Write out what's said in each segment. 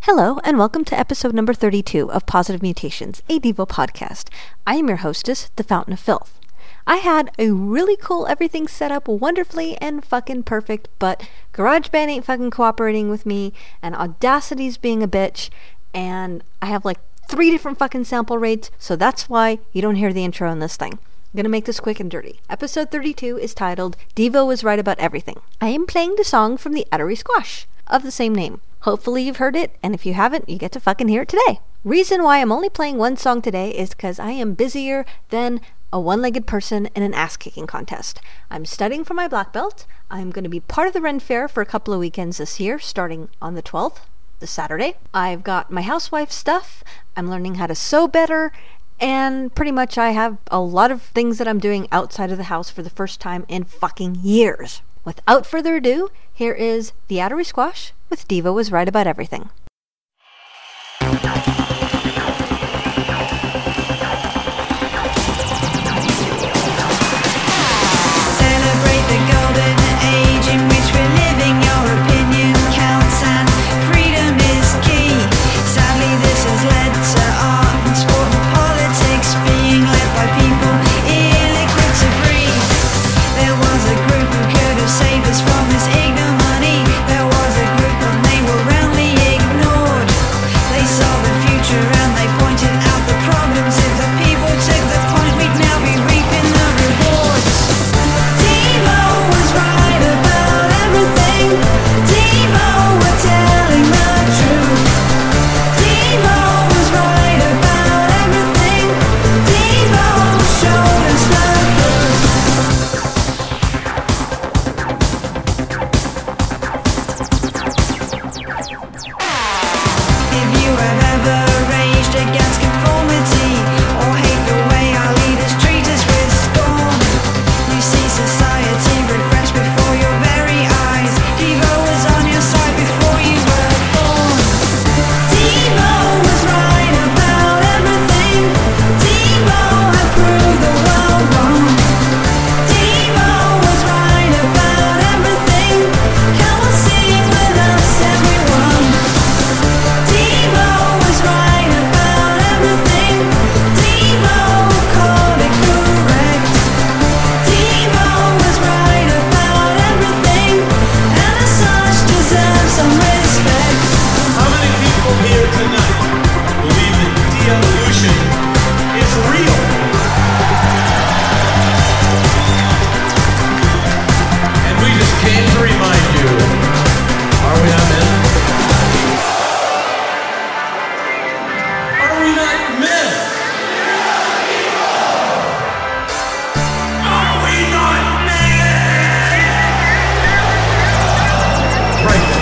Hello, and welcome to episode number 32 of Positive Mutations, a Devo podcast. I am your hostess, The Fountain of Filth. I had a really cool everything set up wonderfully and fucking perfect, but GarageBand ain't fucking cooperating with me, and Audacity's being a bitch, and I have like 3 different fucking sample rates, so that's why you don't hear the intro in this thing. I'm gonna make this quick and dirty. Episode 32 is titled, Devo is Right About Everything. I am playing the song from the Attery Squash of the same name. Hopefully you've heard it, and if you haven't, you get to fucking hear it today. Reason why I'm only playing one song today is because I am busier than a one-legged person in an ass-kicking contest. I'm studying for my black belt. I'm going to be part of the Ren Fair for a couple of weekends this year, starting on the 12th, this Saturday. I've got my housewife stuff. I'm learning how to sew better. And pretty much I have a lot of things that I'm doing outside of the house for the first time in fucking years. Without further ado, here is The Attery Squash with Devo is Right About Everything. Celebrate the golden age in which we're living. Your opinion counts and freedom is key. Sadly, this has led to art and sport and politics being led by people ill-equipped to breathe. There was a group who could have saved us from this ignominy. There was a group and they were roundly ignored. They saw the future and they pointed out the problems. If the people took the point, we'd now be reaping the rewards. Devo was right about everything. Devo were telling the truth. Devo was right about everything. Devo showed us the truth. If you have ever raged against conformity or hate the way our leaders treat us with scorn, you see society regress before your very eyes. Devo was on your side before you were born. Devo was right about everything. Devo had proved the world wrong. Devo was right about everything. Come on, sing with us, everyone. Devo was right about everything. Devo called it correct. Devo was right about everything, and as such deserves some respect. How many people here tonight believe that de-evolution is real? And we just came to remind you, are we not men? Are we not men? Are we not men? Right then.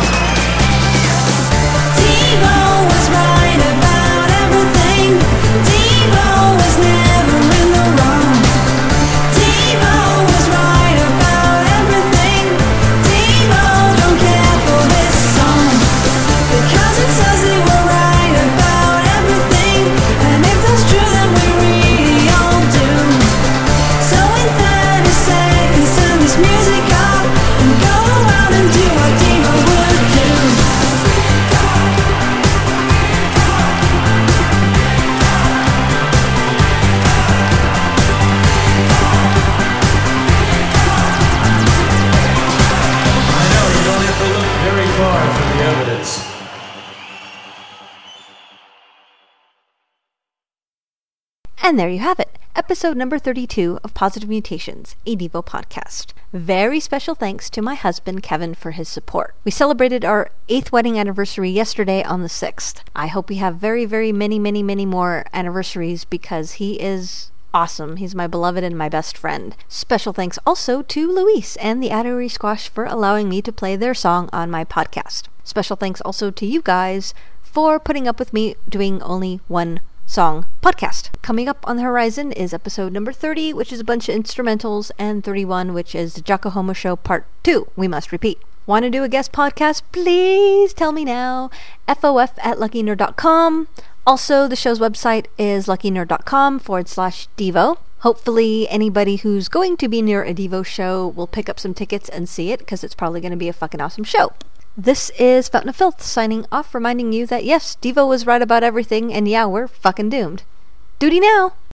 Devo was right about everything. Devo was never in the wrong. Devo was right about everything. Devo don't care for this song because it says they were right about everything. And if that's true, then we really all do. So in 30 seconds, turn this music up and go around and do what Devo would do. I know, you don't have to look very far for the evidence. And there you have it, episode number 32 of Positive Mutations, a Devo podcast. Very special thanks to my husband, Kevin, for his support. We celebrated our 8th wedding anniversary yesterday on the 6th. I hope we have very, very many more anniversaries because he is awesome. He's my beloved and my best friend. Special thanks also to Luis and the Attery Squash for allowing me to play their song on my podcast. Special thanks also to you guys for putting up with me doing only one song podcast. Coming up on the horizon is episode number 30, which is a bunch of instrumentals, and 31, which is the Jocko Homo Show Part 2. We must repeat. Want to do a guest podcast? Please tell me now. FOF@luckynerd.com. Also, the show's website is luckynerd.com/Devo. Hopefully anybody who's going to be near a Devo show will pick up some tickets and see it, because it's probably going to be a fucking awesome show. This is Fountain of Filth signing off, reminding you that yes, Devo was right about everything, and yeah, we're fucking doomed. Duty now!